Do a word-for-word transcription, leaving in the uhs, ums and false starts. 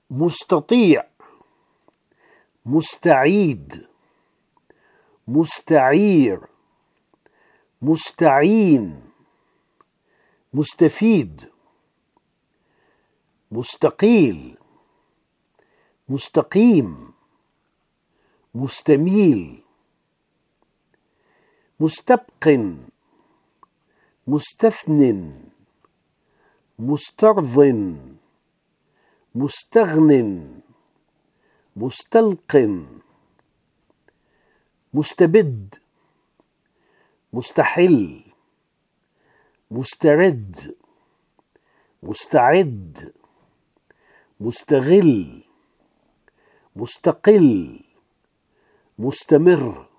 مستطيع، مستعيد، مستعير، مستعين، مستفيد، مستقيل، مستقيم، مستميل، مستبق، مستثن، مسترض، مستغن، مستلق، مستبد، مستحل، مسترد، مستعد، مستغل، مستقل، مستمر،